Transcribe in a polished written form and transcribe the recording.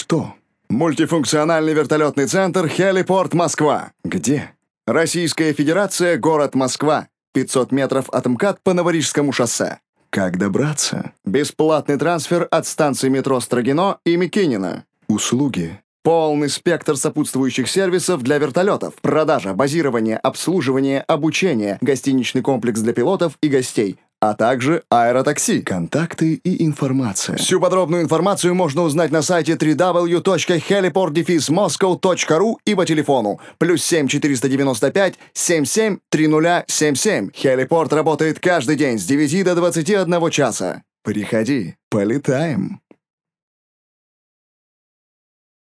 что? Мультифункциональный вертолетный центр «Хелипорт Москва». Где? Российская Федерация, город Москва. 500 метров от МКАД по Новорижскому шоссе. Как добраться? Бесплатный трансфер от станции метро Строгино и Микинина. Услуги. Полный спектр сопутствующих сервисов для вертолетов. Продажа, базирование, обслуживание, обучение, гостиничный комплекс для пилотов и гостей, а также аэротакси. Контакты и информация. Всю подробную информацию можно узнать на сайте www.heliport-moscow.ru и по телефону +7 495 77 3077. Хелипорт работает каждый день с 9 до 21 часа. Приходи, полетаем.